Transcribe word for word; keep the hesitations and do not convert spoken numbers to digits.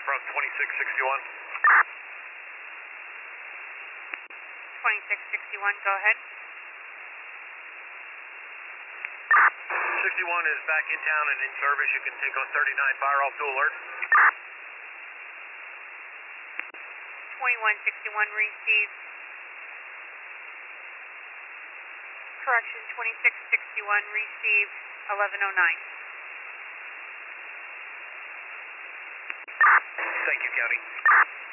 from twenty-six sixty-one. twenty-six sixty-one, go ahead. sixty-one is back in town and in service. You can take on thirty-nine, fire off to alert. twenty-one sixty-one received. Correction, twenty-six sixty-one received, eleven oh nine. Thank you, County.